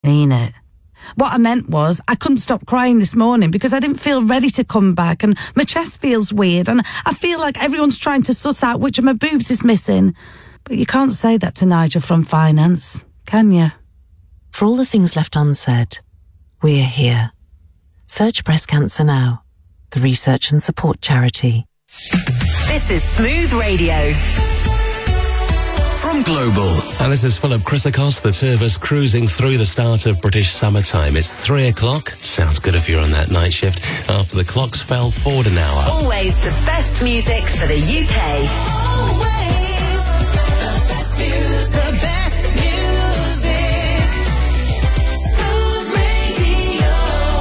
Mean it. What I meant was I couldn't stop crying this morning because I didn't feel ready to come back, and my chest feels weird, and I feel like everyone's trying to suss out which of my boobs is missing. But you can't say that to Nigel from finance, can you? For all the things left unsaid, we're here. Search Breast Cancer Now, the research and support charity. This is Smooth Radio. From Global. And this is Philip Chrysakos, the two of us cruising through the start of British summertime. It's 3 o'clock. Sounds good if you're on that night shift. After the clocks fell forward an hour. Always the best music for the UK. Always the best music. The best music. Smooth Radio.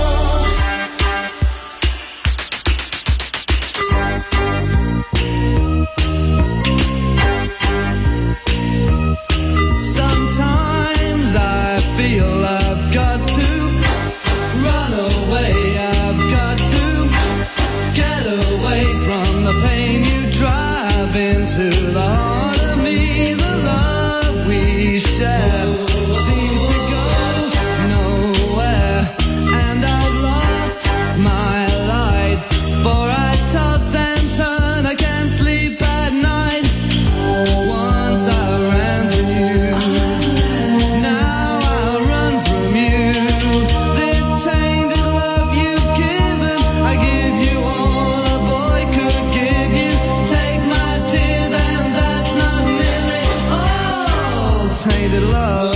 Sometimes I feel I've got to run away. I've got to get away from the pain you drive into the heart of me. The love we share seems to go nowhere, and I've lost my light, for I toss and turn, I can't sleep at night. Once I ran to you, now I run from you. This tainted love you've given, I give you all a boy could give you. Take my tears and that's not nearly all. Tainted love,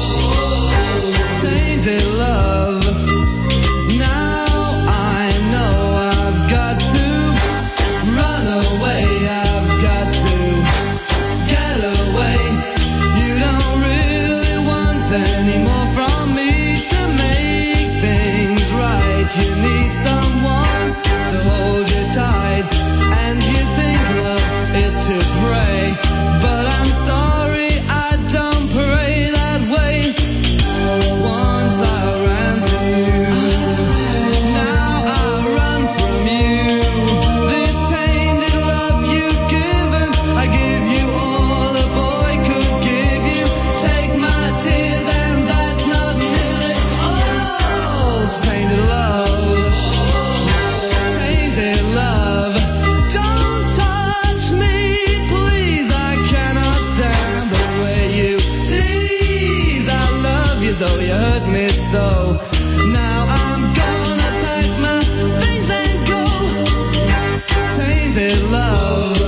tainted love. Now I know I've got to run away. I've got to get away. You don't really want any more from me to make things right. You need someone to hold you tight, and you think love is to pray, but I'm sorry, I don't pray that way. Once I ran to you, now I run from you. This tainted love you've given, I give you all a boy could give you. Take my tears and that's not nearly all. Tainted love, tainted love. Don't touch me, please, I cannot stand the way you tease. I love you though you hurt me so. Now I'm gonna pack my things and go. Tainted love,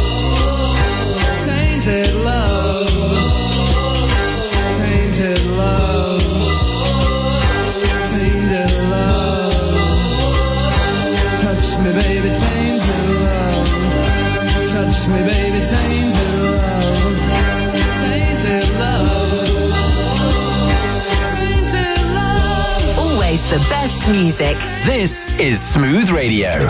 tainted love, tainted love, tainted love. Touch me baby, tainted love. Touch me baby, tainted love. Tainted love, tainted love. Always the best music. This is Smooth Radio.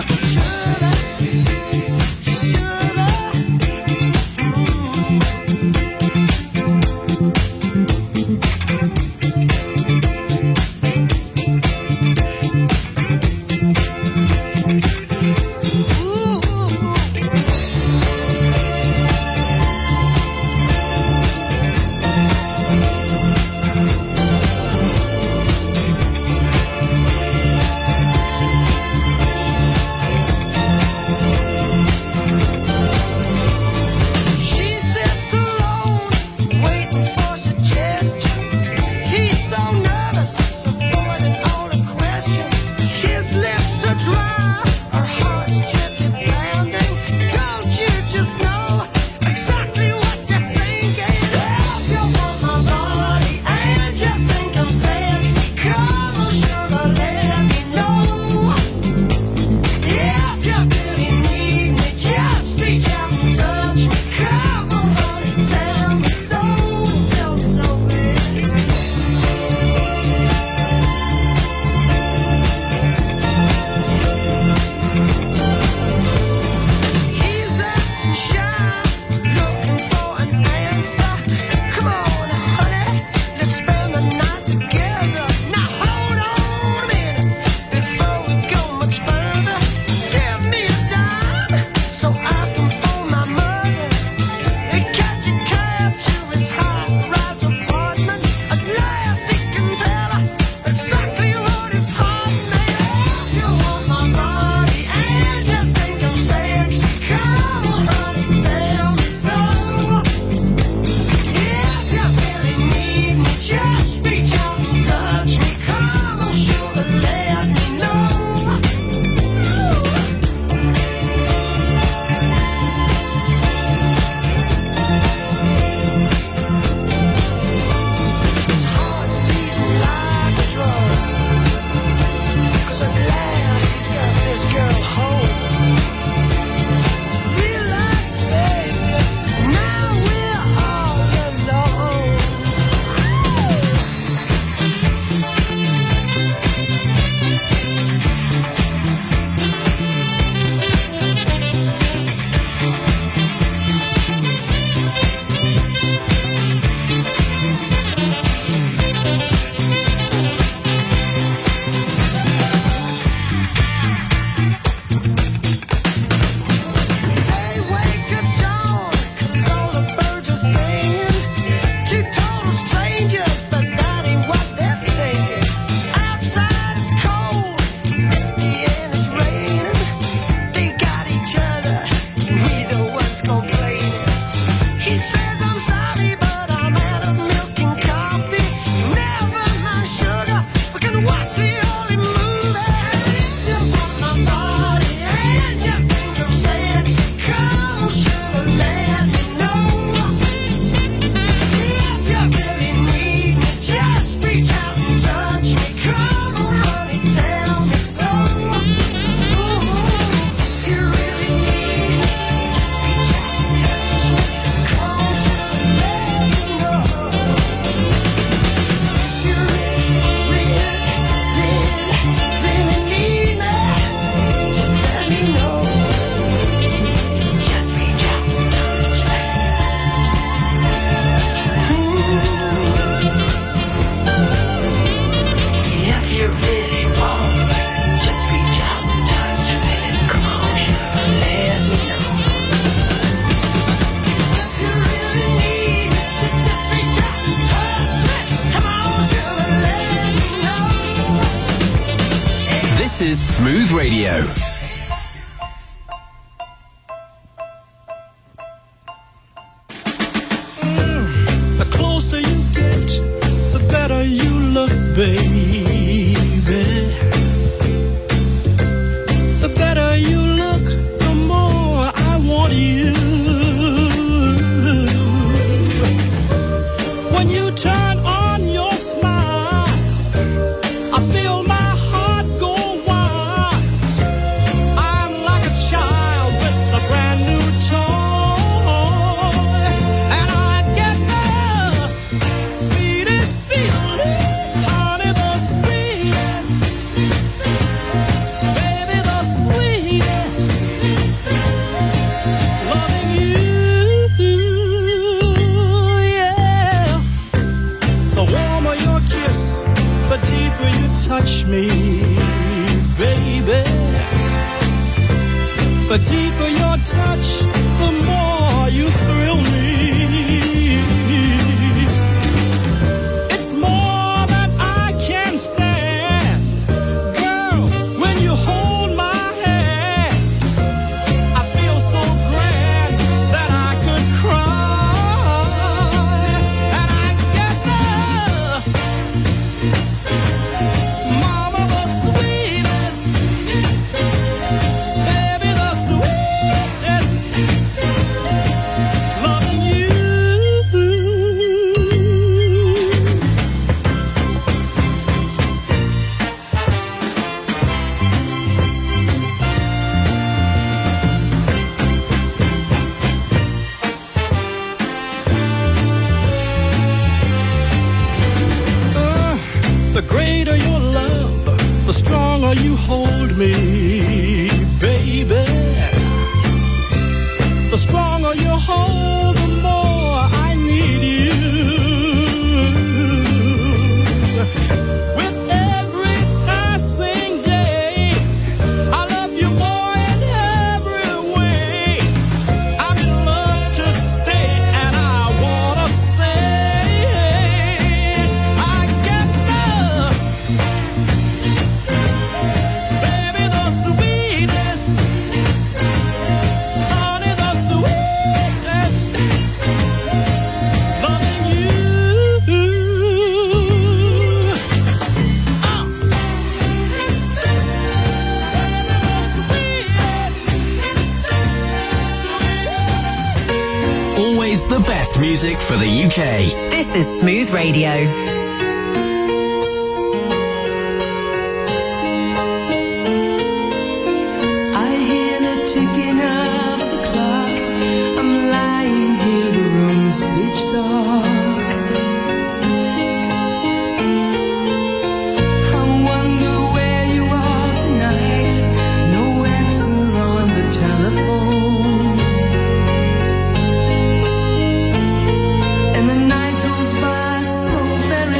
is Smooth Radio. The closer you get, the better you look, baby. The better you look, the more I want you. When you turn on your smile, I feel my heart go wild. I'm like a child with a brand new toy, and I get the sweetest feeling, honey, the sweetest, baby, the sweetest, loving you, yeah. The warmer your kiss, the deeper you touch me, baby. The deeper your touch, the more you thrill me. It's more than I can stand. Girl, when you hold my hand, I feel so grand that I could cry. And I get the mama, the sweetest, baby, the sweetest, loving you. The greater your love, the stronger you hold me, baby. The stronger you hold, the more I need you. With every passing day, I love you more in every way. I'm in love to stay, and I wanna say, I get the baby, the sweetest, honey, the sweetest, loving you. Always the best music for the UK. This is Smooth Radio. I hear the ticking of the clock. I'm lying here, the room's pitch dark. I wonder where you are tonight. No answer on the telephone. And the night goes by so very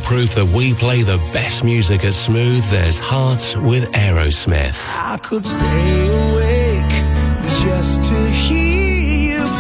proof that we play the best music at Smooth. There's Heart with Aerosmith. I could stay awake just to hear you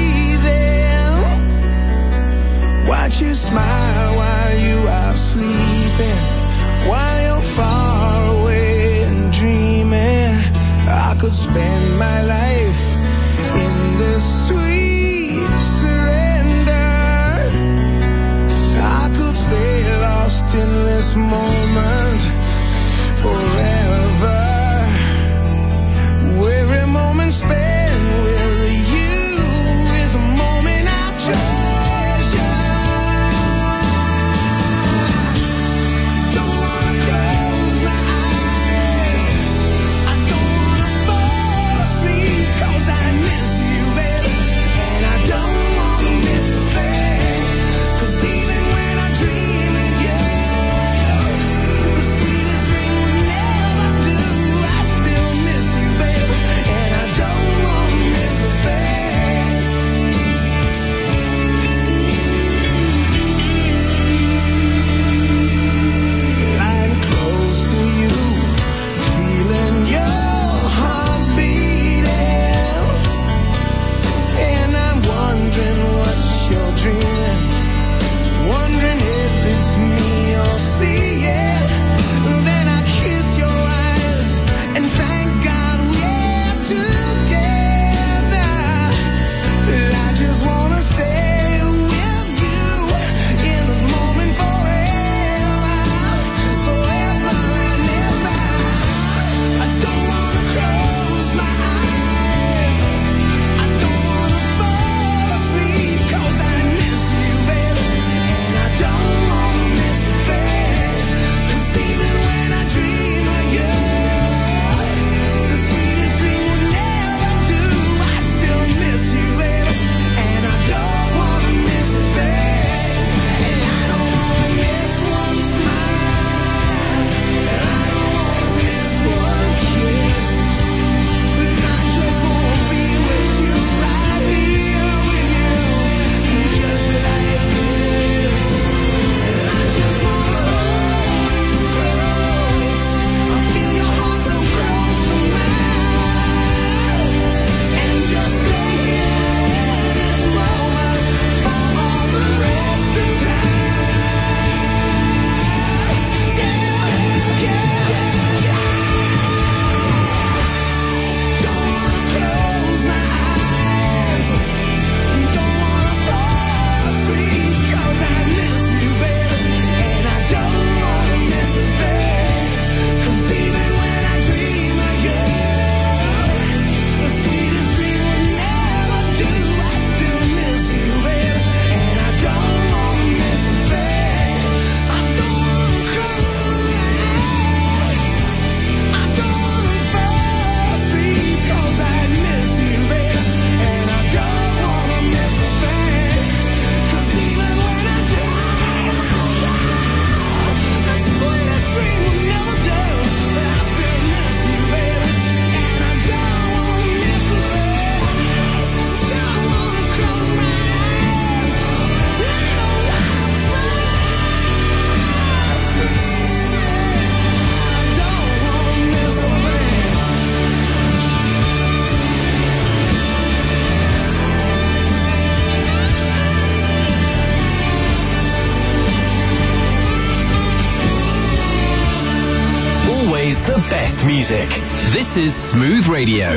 breathing. Watch you smile while you are sleeping, while you're far away and dreaming. I could spend my life in this sweet surrender. I could stay lost in this moment forever. Every moment spent with you is a moment I treasure. Don't wanna close my eyes, I don't wanna fall asleep, 'cause I miss you, baby, and I don't wanna miss a thing. 'Cause even when I dream of you, the sweetest dream will never do. I still miss you, baby, and I don't wanna miss a thing. Lying close to you, feeling your heart beating, and I'm wondering what you're dreaming, wondering if it's me you're seeing. Then I kiss your eyes and thank God we're together. I just wanna stay with you in this moment forever, forever and ever. I don't wanna close my eyes, I don't wanna fall asleep, 'cause I miss you, baby, and I don't wanna miss a thing. 'Cause even when I dream of you, the sweetest dream will never do. I still miss you, baby, and I don't wanna miss a thing. And I don't wanna miss one smile, and I don't wanna miss one kiss. And I just wanna be with you, right here with you, just like this. And I just wanna hold you close, I feel your heart so close to mine, and just stay here in this moment for all the rest of time. Don't wanna close my eyes, don't wanna fall asleep, 'cause I miss you, baby, and I don't wanna miss a thing. 'Cause even when I dream of you, the sweetest dream will never do. I still miss you, baby, and I don't wanna miss a thing. I don't wanna close my eyes, I don't wanna fall asleep, 'cause I miss you, baby, and I don't wanna miss a thing. 'Cause even when I dream of you, the sweetest dream will never do. But I still miss you, baby, and I don't wanna miss a thing. Don't wanna close my eyes, I don't wanna fall asleep, I don't wanna miss a thing. Always the best music. This is Smooth Radio.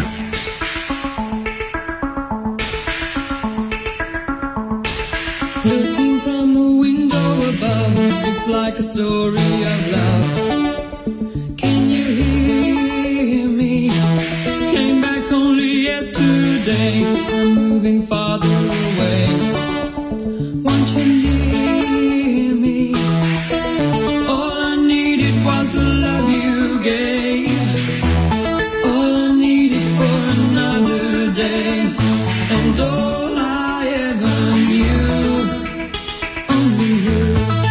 Looking from a window above, it's like a story of love. Can you hear me? Came back only yesterday. I'm moving farther away. Want you near me? All I needed was the love you gave. All I needed for another day. And all I ever knew, only you.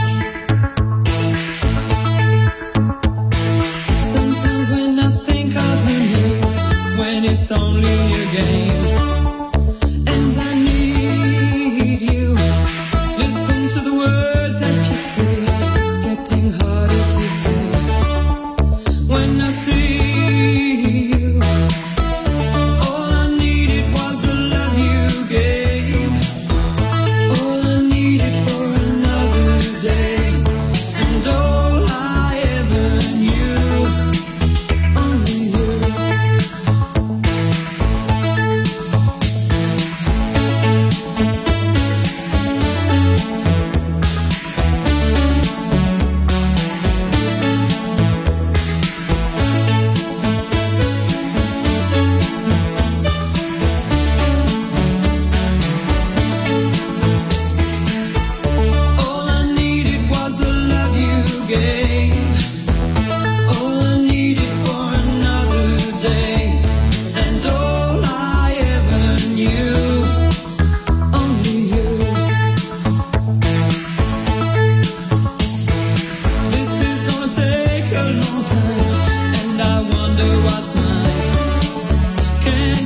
Sometimes when I think of her name, when it's only a game, and I need you. Listen to the words that you say. It's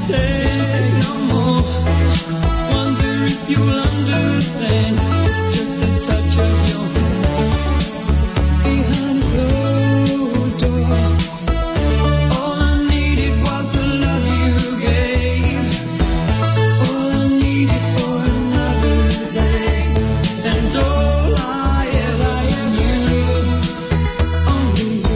take no more. Wonder if you'll understand. It's just the touch of your hand behind a closed door. All I needed was the love you gave. All I needed for another day. And all I ever knew, only you.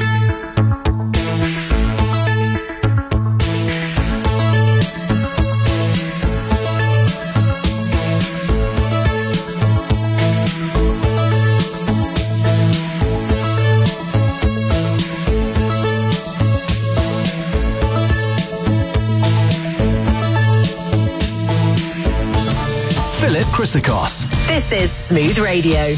Philip Christakos. This is Smooth Radio.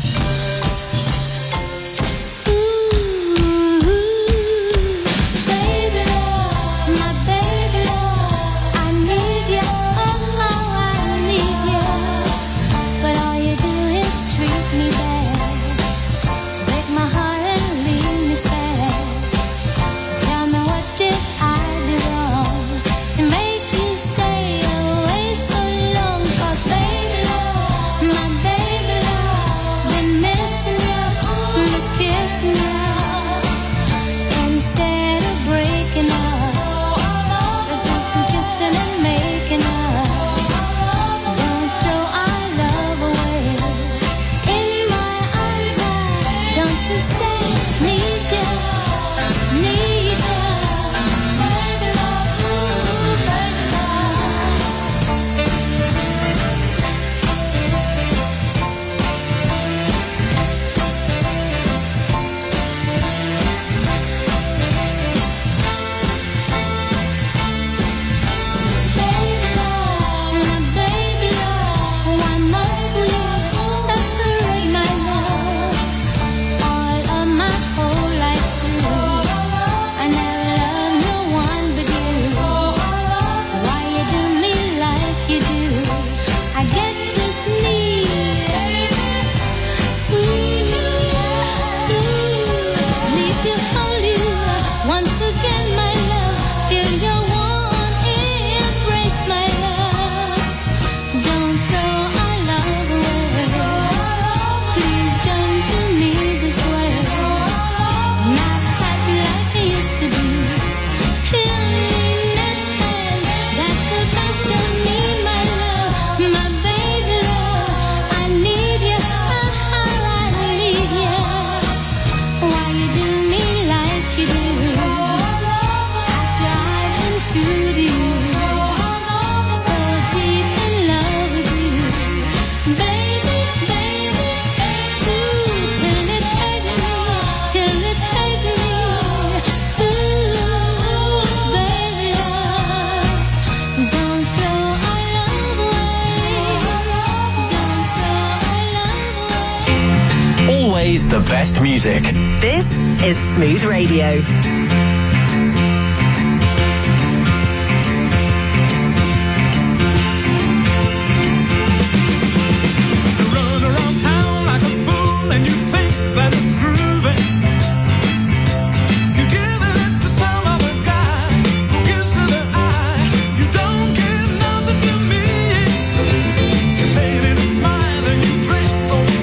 Always the best music. This is Smooth Radio.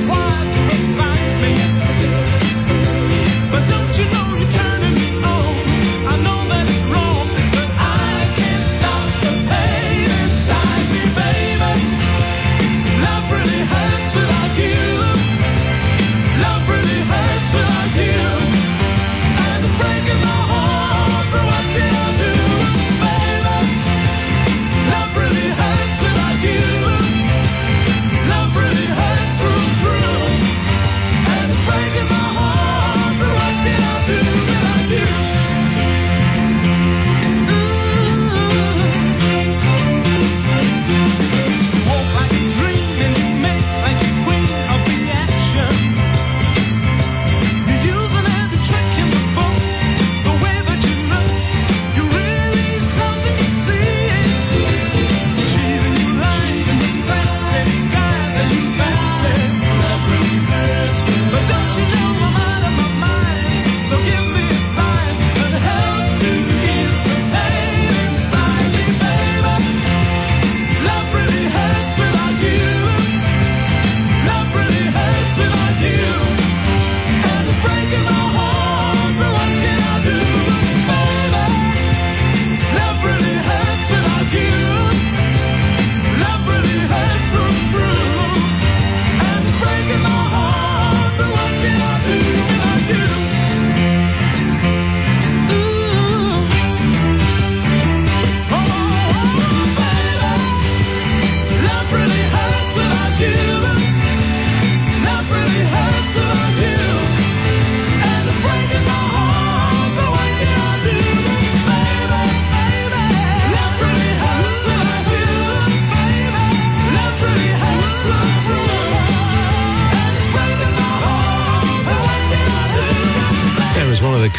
But don't you know you're turning me on?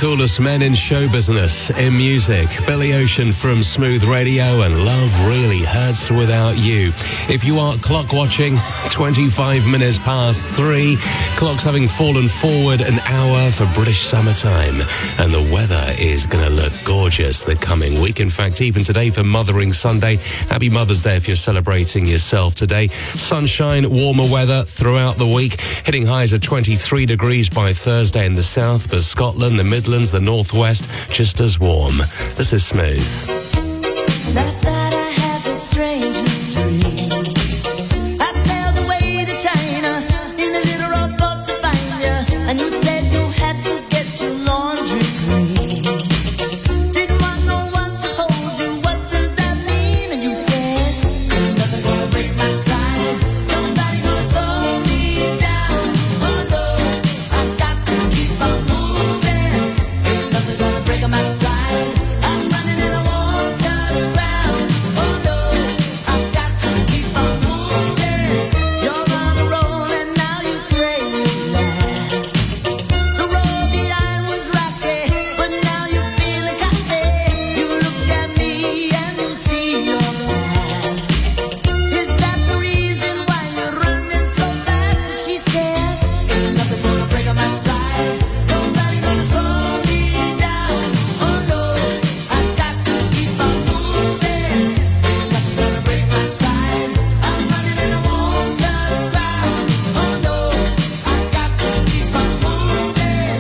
coolest men in show business, in music. Billy Ocean from Smooth Radio and Love Really Hurts Without You. If you are clock watching, 25 minutes past 3. Clock's having fallen forward an hour for British summertime. And the weather is going to look gorgeous the coming week. In fact, even today for Mothering Sunday. Happy Mother's Day if you're celebrating yourself today. Sunshine, warmer weather throughout the week. Hitting highs of 23 degrees by Thursday in the south, but Scotland, the Midlands, the northwest, just as warm. This is Smooth. Last night I had the strangest dream. I sailed away to China in a little rowboat to find you, and you said you had to get your laundry clean. Didn't want no one to hold you. What does that mean? And you said, ain't nothing gonna break my stride. Nobody gonna slow me down. Oh no, I got to keep on moving. Ain't nothing gonna break my stride. I'm running and I won't touch ground. Oh no, I got to keep on moving. You're on a roll and now you pray you last. The road behind was rocky, but now you're feeling cocky. You look at me and you see your past. Is that the reason why you're running so fast? And she said, ain't nothing gonna break my stride. Nobody gonna slow me down. Oh no, I got to keep on moving. Ain't nothing gonna break my stride. I'm running and I won't touch ground. Oh no, I got to keep on moving.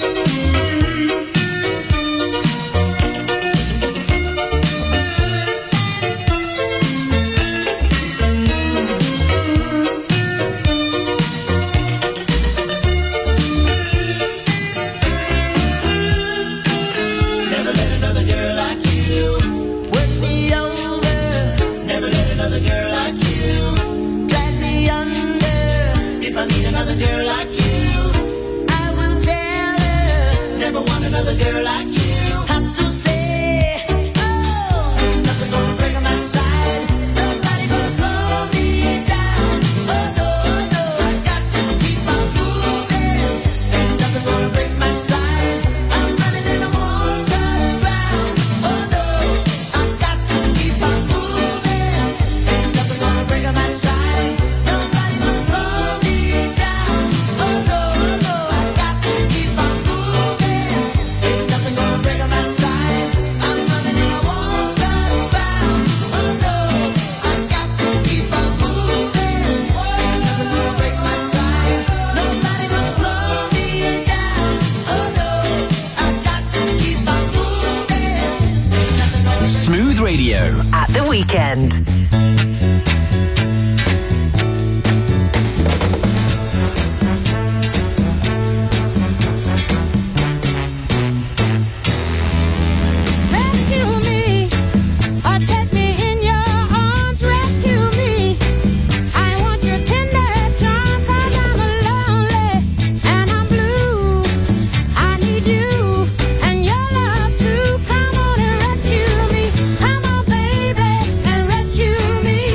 Never let another girl like you work me over. Never let another girl like you drag me under. If I meet another girl like you, I will tell her. Never want another girl like you. Have to say, oh, ain't nothing gonna break my stride. Nobody gonna slow me down. Oh no, no, I got to keep on moving. Ain't nothing gonna break my stride. I'm running and I won't touch ground. Oh no, I got to keep on moving. Ain't nothing gonna break my stride. Nobody gonna slow me down. Oh no, no, I got to keep on moving. Ain't nothing gonna break my stride. I'm running and I won't touch ground. Oh no, I got to keep on moving. Ain't nothing gonna break my stride. Nobody gonna slow me down. Oh no, I got to keep on moving. Ain't nothing gonna Smooth Radio. At the weekend. Rescue me, or take me in your arms. Rescue me. I want your tender charm, 'cause I'm lonely and I'm blue. I need you and your love too. Come on and rescue me. Come on, baby, and rescue me.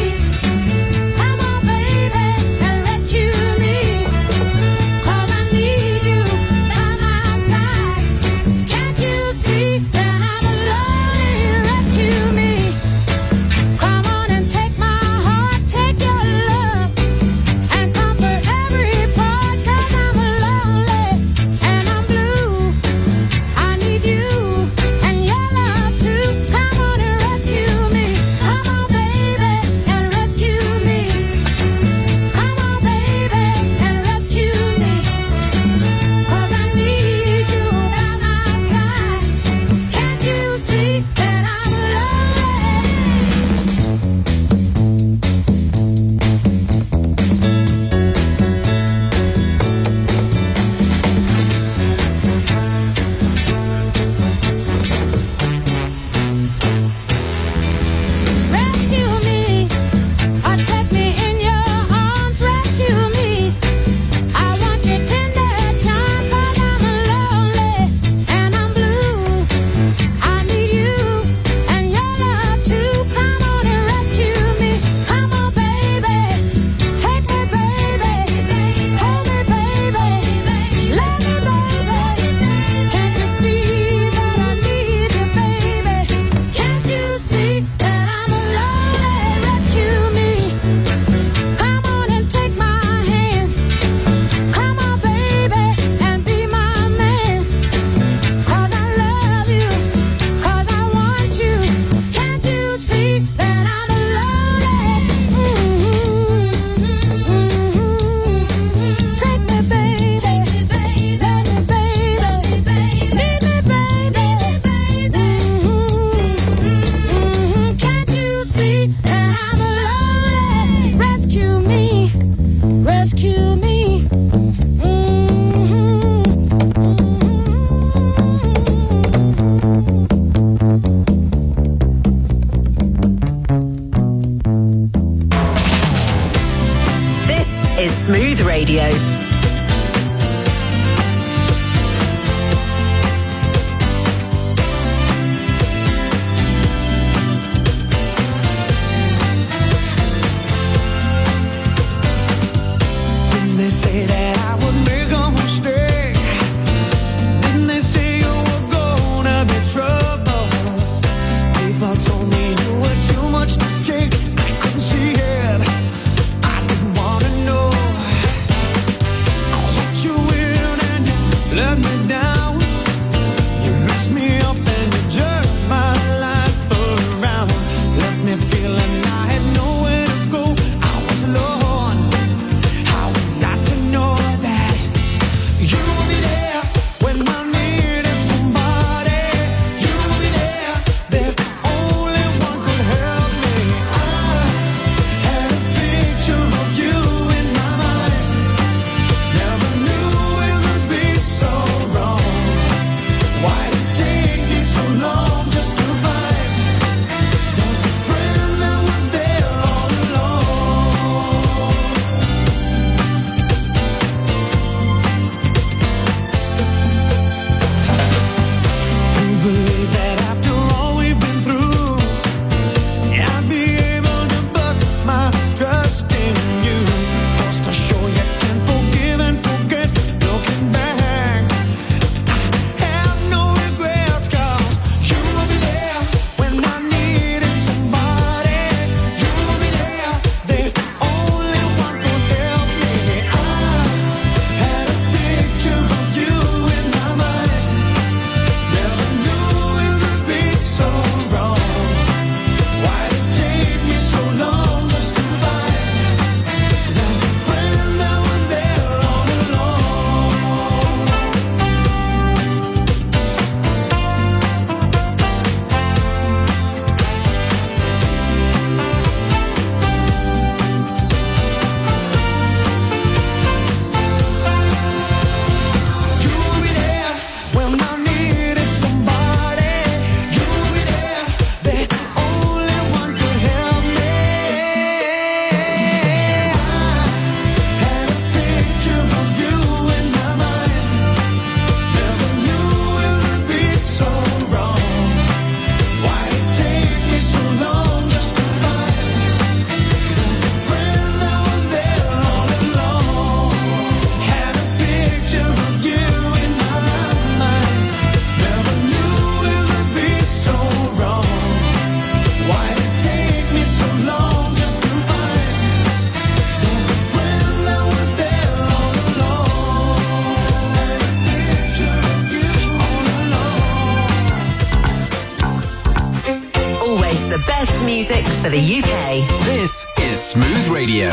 Smooth Radio. They say that I would make a mistake. Didn't they say you were gonna be trouble? People told me you were too much to take. I couldn't see it. I didn't wanna know. I let you in and you let me down. You messed me up and you turned my life around. Left me feeling I had nowhere to go. I was alone. For the UK. This is Smooth Radio.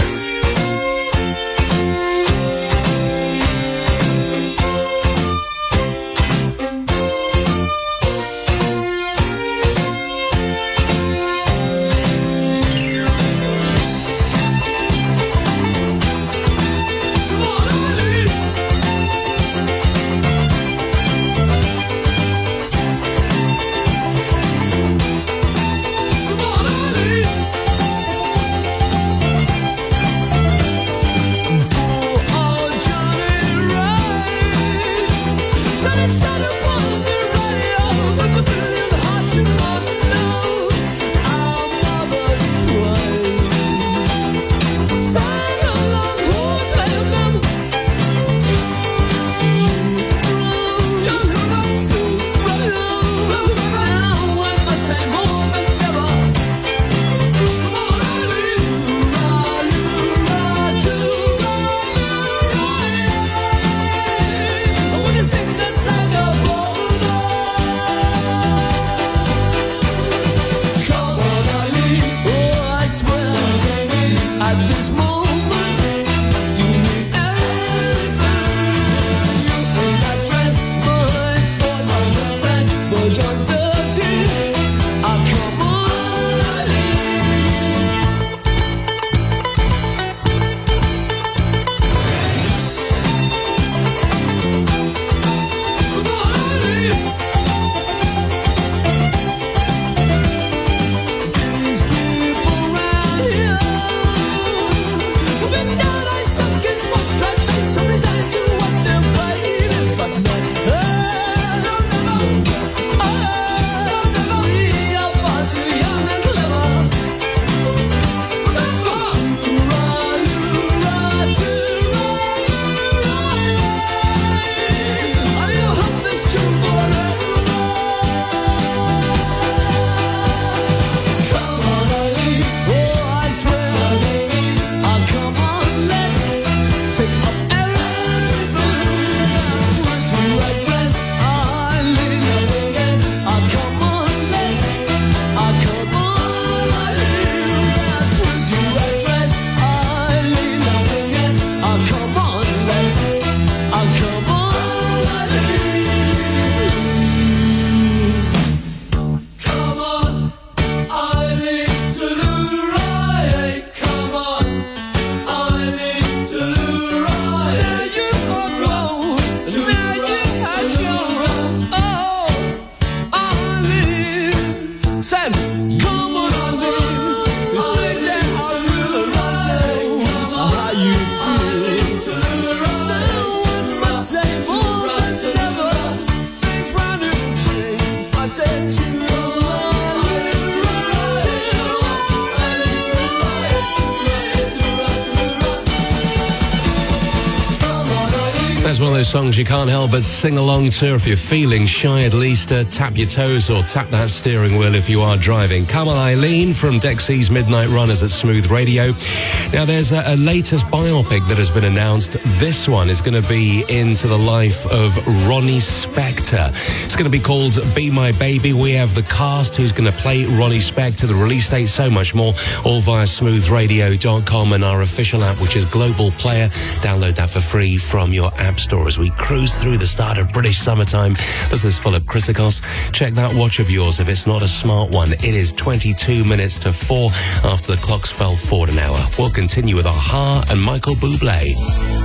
one of those songs you can't help but sing along to. If you're feeling shy, at least tap your toes or tap that steering wheel if you are driving. Come on, Eileen from Dexy's Midnight Runners at Smooth Radio. Now, there's a latest biopic that has been announced. This one is going to be into the life of Ronnie Spector. It's going to be called Be My Baby. We have the cast who's going to play Ronnie Spector, the release date, so much more, all via smoothradio.com and our official app, which is Global Player. Download that for free from your app store as we cruise through the start of British summertime. This is full of Chrysikos. Check that watch of yours if it's not a smart one. It is 22 minutes to 4 after the clocks fell forward an hour. We'll continue with Aha and Michael Bublé.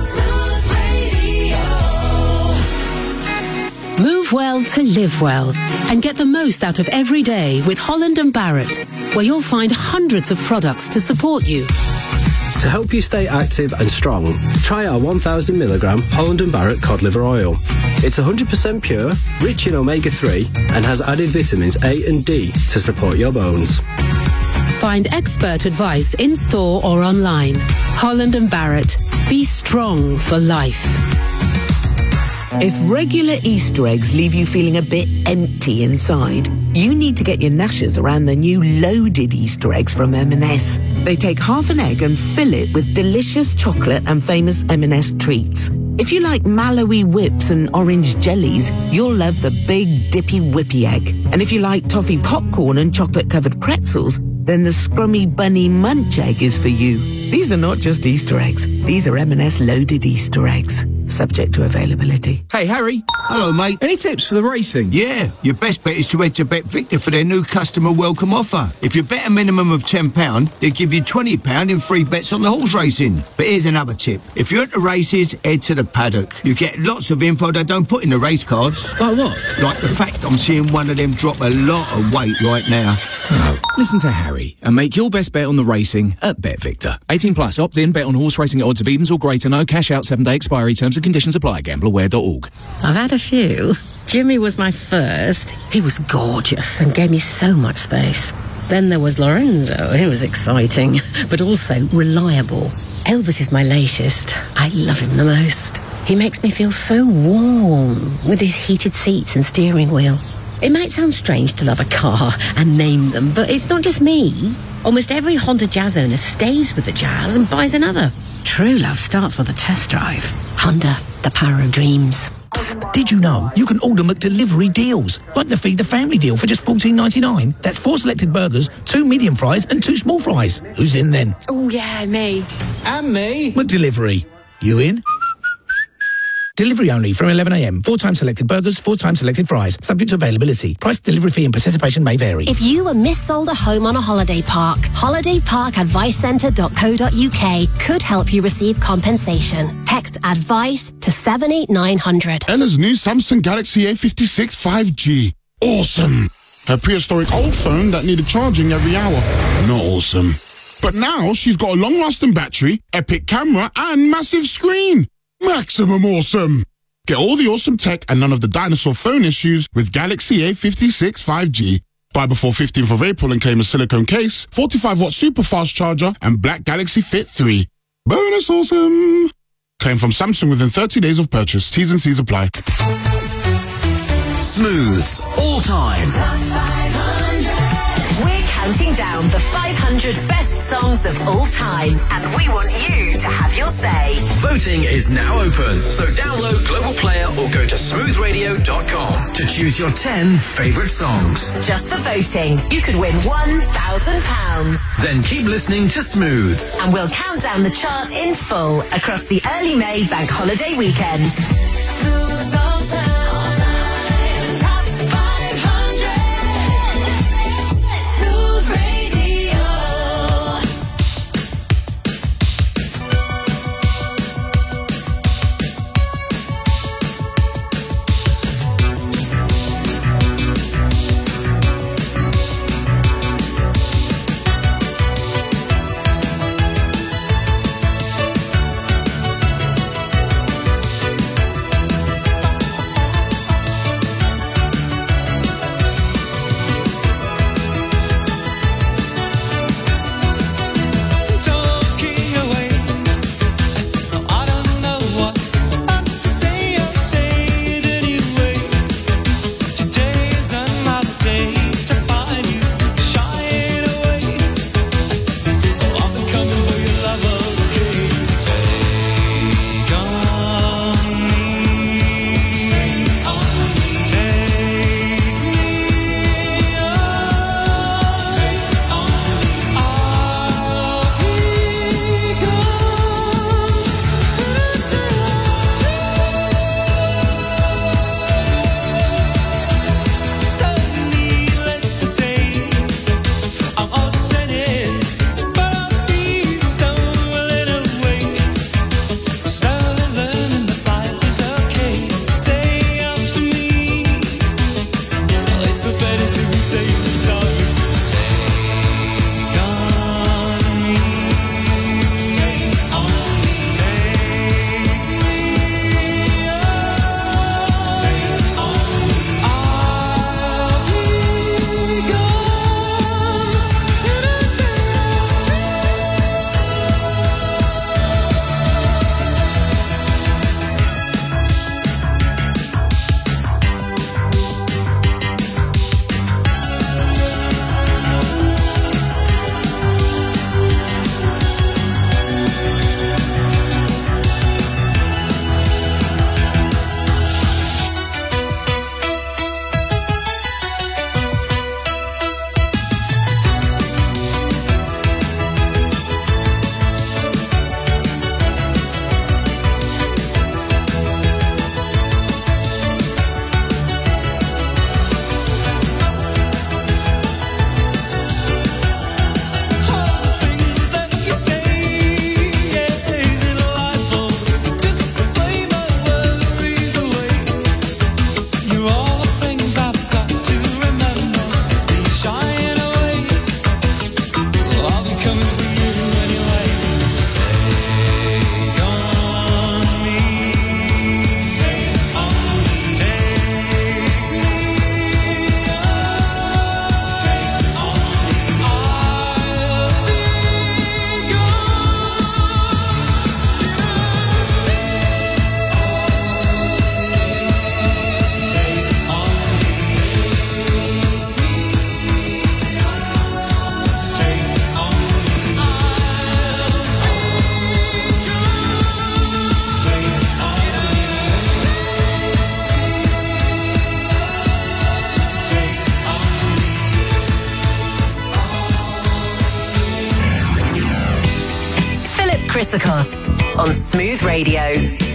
Move well to live well and get the most out of every day with Holland & Barrett, where you'll find hundreds of products to support you. To help you stay active and strong, try our 1000 milligram Holland & Barrett cod liver oil. It's 100% pure, rich in omega-3 and has added vitamins A and D to support your bones. Find expert advice in-store or online. Holland & Barrett. Be strong for life. If regular Easter eggs leave you feeling a bit empty inside, you need to get your gnashers around the new loaded Easter eggs from M&S. They take half an egg and fill it with delicious chocolate and famous M&S treats. If you like Mallowy whips and orange jellies, you'll love the big dippy whippy egg. And if you like toffee popcorn and chocolate-covered pretzels, then the scrummy bunny munch egg is for you. These are not just Easter eggs. These are M&S loaded Easter eggs. Subject to availability. Hey, Harry. Hello, mate. Any tips for the racing? Yeah, your best bet is to head to BetVictor for their new customer welcome offer. If you bet a minimum of £10, they give you £20 in free bets on the horse racing. But here's another tip. If you're at the races, head to the paddock. You get lots of info they don't put in the race cards. Like what? Like the fact I'm seeing one of them drop a lot of weight right now. Oh, listen to Harry and make your best bet on the racing at BetVictor. 18 plus, opt in, bet on horse racing at odds of evens or greater, no cash out, 7-day expiry, terms and conditions apply, gambleaware.org. I've had a few. Jimmy was my first. He was gorgeous and gave me so much space. Then there was Lorenzo. He was exciting, but also reliable. Elvis is my latest. I love him the most. He makes me feel so warm with his heated seats and steering wheel. It might sound strange to love a car and name them, but it's not just me. Almost every Honda Jazz owner stays with the Jazz and buys another. True love starts with a test drive. Honda, the power of dreams. Did you know you can order McDelivery deals? Like the Feed the Family deal for just $14.99. That's 4 selected burgers, 2 medium fries and 2 small fries. Who's in then? Oh, yeah, me. And me. McDelivery. You in? Delivery only from 11 a.m. 4 times selected burgers, 4 times selected fries. Subject to availability. Price, delivery fee and participation may vary. If you were missold a home on a holiday park, holidayparkadvicecentre.co.uk could help you receive compensation. Text ADVICE to 78900. Anna's new Samsung Galaxy A56 5G. Awesome. Her prehistoric old phone that needed charging every hour. Not awesome. But now she's got a long-lasting battery, epic camera and massive screen. Maximum awesome! Get all the awesome tech and none of the dinosaur phone issues with Galaxy A56 5G. Buy before 15th of April and claim a silicone case, 45-watt super fast charger and Black Galaxy Fit 3. Bonus awesome! Claim from Samsung within 30 days of purchase. T's and C's apply. Smooth's all time. We're counting down the 500 best songs of all time, and we want you to have your say. Voting is now open, so download Global Player or go to smoothradio.com to choose your 10 favourite songs. Just for voting, you could win £1,000. Then keep listening to Smooth. And we'll count down the chart in full across the early May bank holiday weekend. Smooth all time. Chrysikos on Smooth Radio.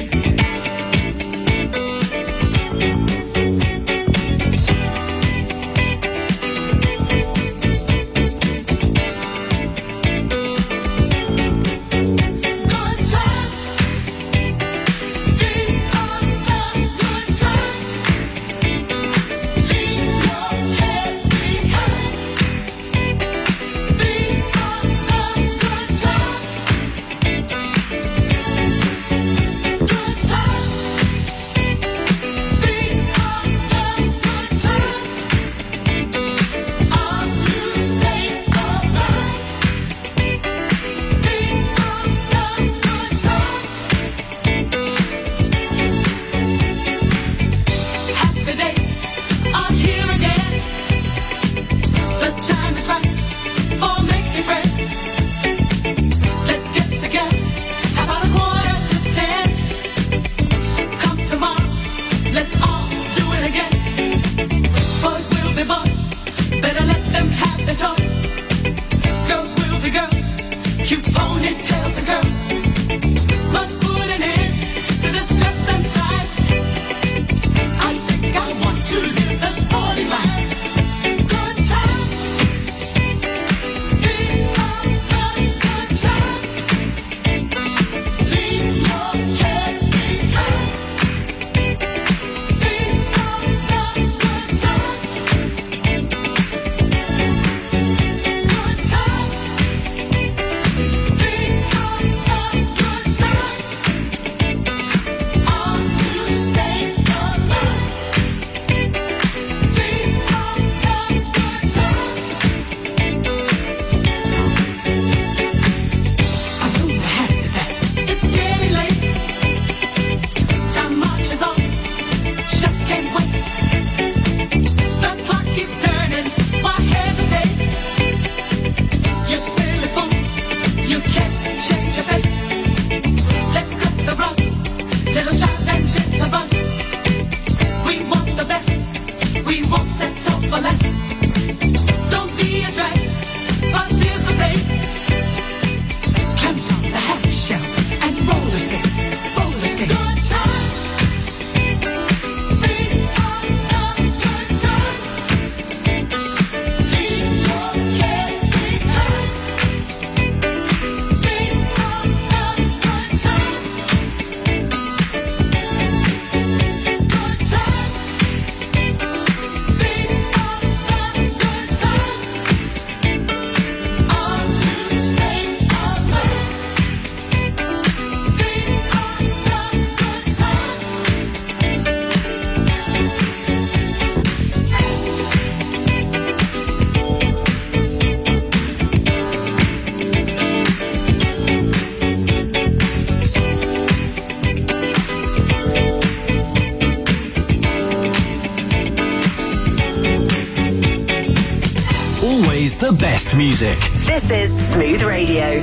The best music. This is Smooth Radio.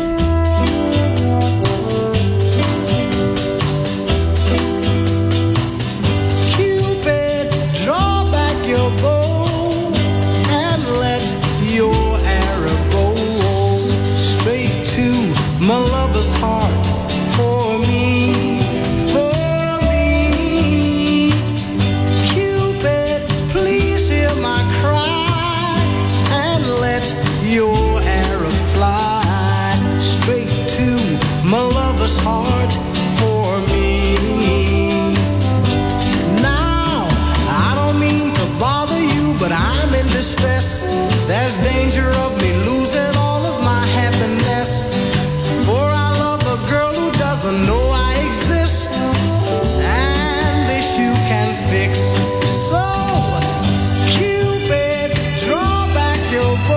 Cupid, draw back your bow and let your arrow go straight to my lover's heart for me, for me. Cupid, please hear my cry. Your arrow fly straight to my lover's heart for me. Now, I don't mean to bother you, but I'm in distress. There's danger of me losing all of my happiness. For I love a girl who doesn't know I exist, and this you can fix. So, Cupid, draw back your bow.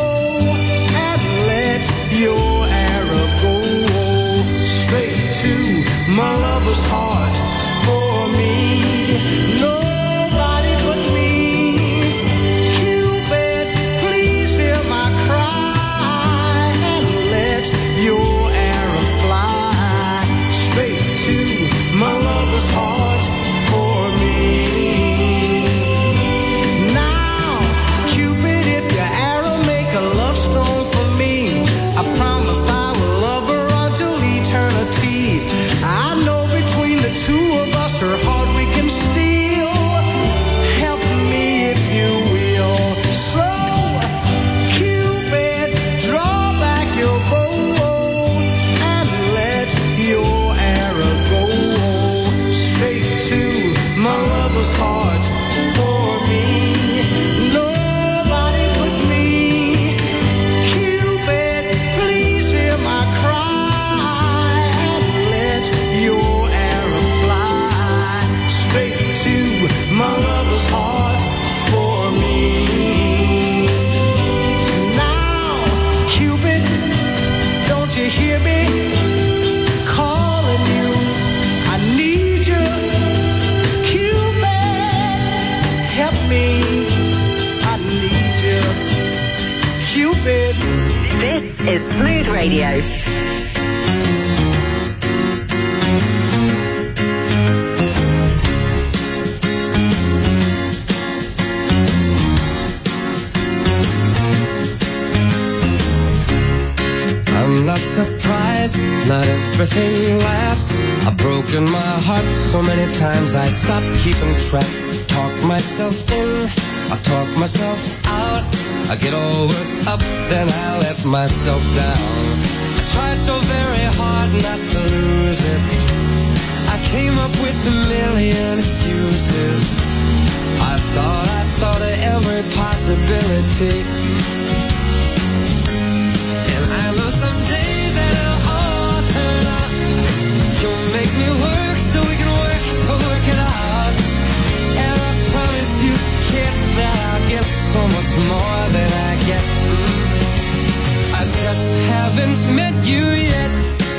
Your arrow go straight to my lover's heart for me. Nobody but me. Cupid, please hear my cry. lover's heart for me. Nobody but me. Cupid, please hear my cry and let your arrow fly straight to my lover's heart for me. Now, Cupid, don't you hear me calling you? I need you. Cupid, help me. I need you. Cupid. This is Smooth Radio. I'm not surprised, not everything lasts. I've broken my heart so many times I stopped keeping track. Talk myself in, I talk myself out. I get all worked up, then I let myself down. I tried so very hard not to lose it. I came up with a million excuses. I thought of every possibility. I know someday that it'll all turn out. You'll make me work so we can work to work it out. And I promise you, kid, that I'll give so much more than I get. I just haven't met you yet.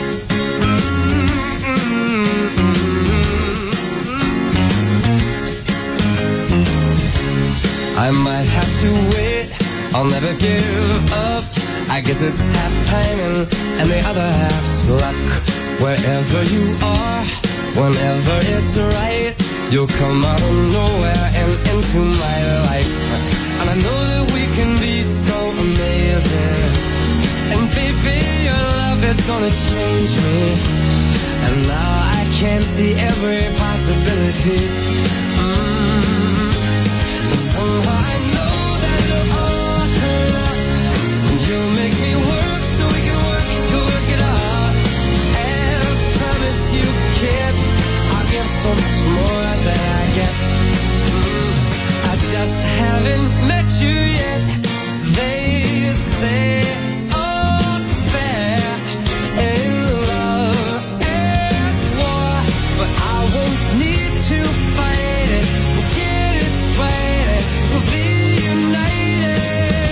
I might have to wait, I'll never give up. I guess it's half timing and the other half's luck. Wherever you are, whenever it's right, you'll come out of nowhere and into my life. And I know that we can be so amazing. And baby, your love is gonna change me. And now I can see every possibility. And somehow I know that it'll all turn out. You'll make me work so we can work to work it out. And I promise you, kid, I'll give so much more than I get. I just haven't met you yet. They say all's fair in love and war, but I won't need to fight it. We'll get it right, we'll be united.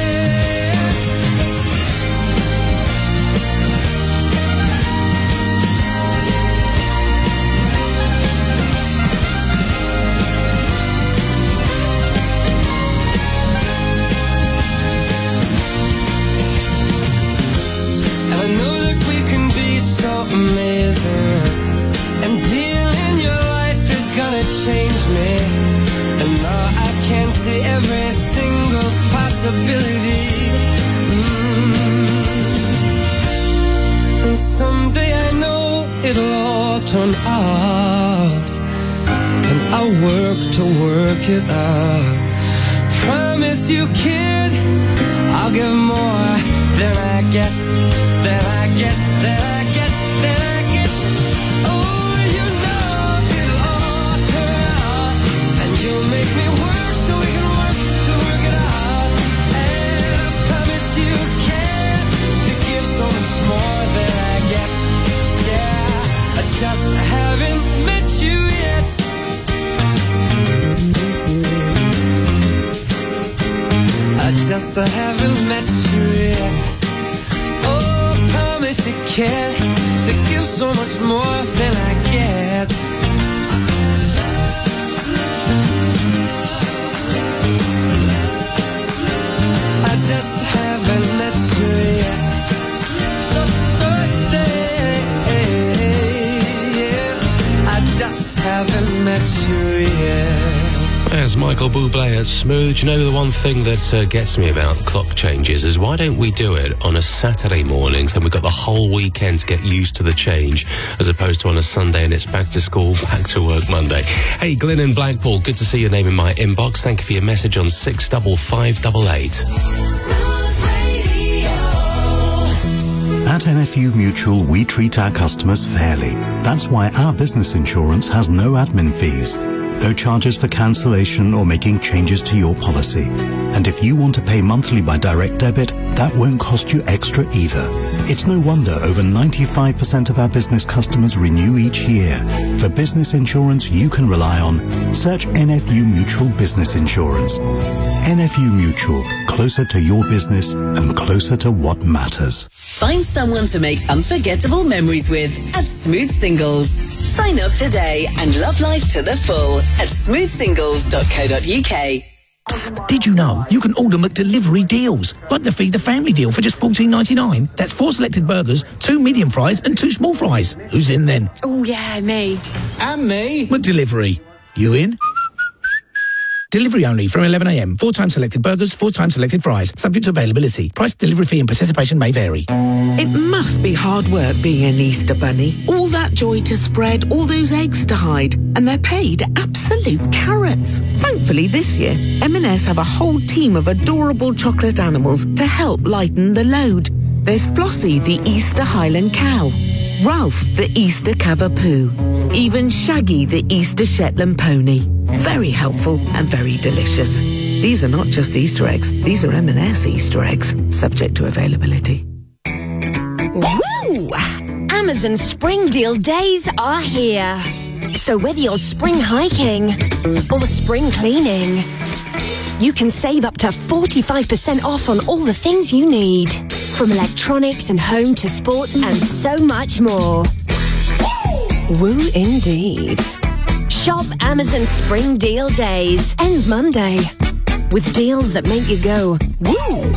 So amazing, and being in your life is gonna change me. And now I can see every single possibility. And someday I know it'll all turn out, and I'll work to work it out. Promise you, kid, I'll give more than I get, than I get, than I get, than I get. Oh, you know it'll all turn out, and you'll make me work so we can work to work it out. And I promise you can to give so much more than I get. Yeah, I just haven't met you yet. I just haven't met you yet. Oh, I promise you can to give so much more than I get. I just haven't met you yet. So birthday, yeah. I just haven't met you yet. There's Michael Bublé at Smooth. Do you know the one thing that gets me about clock changes is why don't we do it on a Saturday morning so we've got the whole weekend to get used to the change as opposed to on a Sunday and it's back to school, back to work Monday. Hey, Glyn in Blackpool, good to see your name in my inbox. Thank you for your message on 65588. At NFU Mutual, we treat our customers fairly. That's why our business insurance has no admin fees. No charges for cancellation or making changes to your policy. And if you want to pay monthly by direct debit, that won't cost you extra either. It's no wonder over 95% of our business customers renew each year. For business insurance you can rely on, search NFU Mutual Business Insurance. NFU Mutual, closer to your business and closer to what matters. Find someone to make unforgettable memories with at Smooth Singles. Sign up today and love life to the full at smoothsingles.co.uk. Did you know you can order McDelivery deals? Like the Feed the Family deal for just $14.99. That's 4 selected burgers, 2 medium fries and 2 small fries. Who's in then? Oh, yeah, me. And me. McDelivery. You in? Delivery only from 11am. 4 times selected burgers, 4 times selected fries. Subject to availability. Price, delivery fee and participation may vary. It must be hard work being an Easter bunny. All that joy to spread, all those eggs to hide, and they're paid absolute carrots. Thankfully this year, M&S have a whole team of adorable chocolate animals to help lighten the load. There's Flossie, the Easter Highland cow, Ralph, the Easter Cavapoo, even Shaggy, the Easter Shetland pony. Very helpful and very delicious. These are not just Easter eggs, these are M&S Easter eggs, subject to availability. Woo! Amazon Spring Deal days are here. So whether you're spring hiking or spring cleaning, you can save up to 45% off on all the things you need. From electronics and home to sports and so much more. Woo indeed. Shop Amazon Spring Deal Days. Ends Monday. With deals that make you go, woo!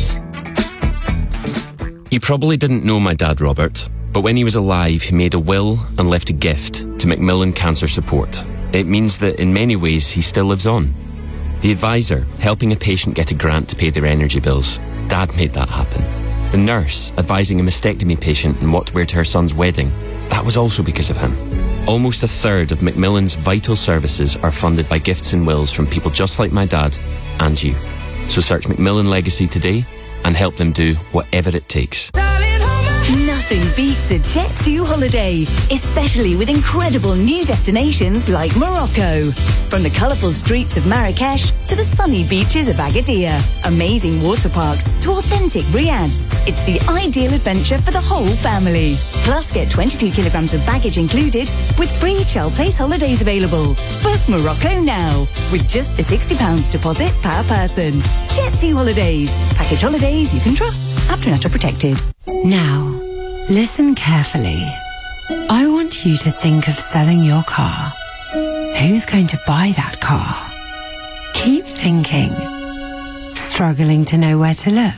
You probably didn't know my dad, Robert, but when he was alive, he made a will and left a gift to Macmillan Cancer Support. It means that in many ways, he still lives on. The advisor, helping a patient get a grant to pay their energy bills. Dad made that happen. The nurse, advising a mastectomy patient on what to wear to her son's wedding. That was also because of him. Almost a third of Macmillan's vital services are funded by gifts and wills from people just like my dad and you. So search Macmillan Legacy today and help them do whatever it takes. Nothing beats a Jet2 holiday, especially with incredible new destinations like Morocco. From the colourful streets of Marrakesh to the sunny beaches of Agadir, amazing water parks to authentic riads. It's the ideal adventure for the whole family. Plus, get 22 kilograms of baggage included with free Chell Place holidays available. Book Morocco now with just a £60 deposit per person. Jet2 Holidays. Package holidays you can trust. Up to NATO protected. Now, listen carefully. I want you to think of selling your car. Who's going to buy that car? Keep thinking. Struggling to know where to look?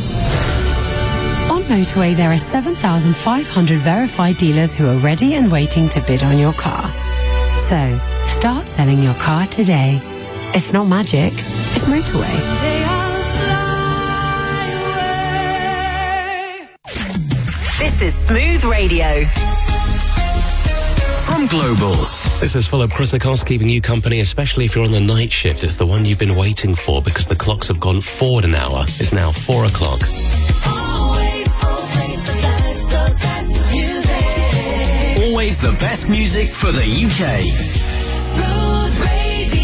On Motorway, there are 7,500 verified dealers who are ready and waiting to bid on your car. So, start selling your car today. It's not magic, it's Motorway. This is Smooth Radio. From Global. This is Philip Chrysikos keeping you company, especially if you're on the night shift. It's the one you've been waiting for because the clocks have gone forward an hour. It's now 4 o'clock. Always the best music for the UK. Smooth Radio.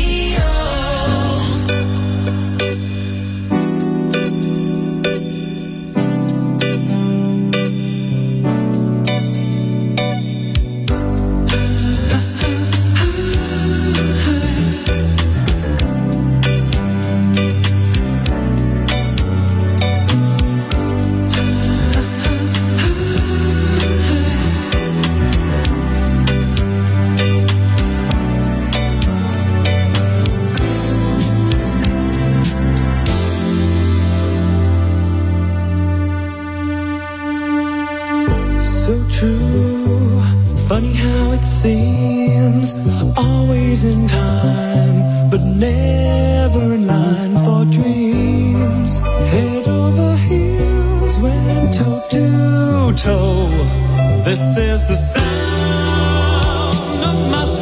Funny how it seems, always in time, but never in line for dreams. Head over heels, went toe to toe. This is the sound of my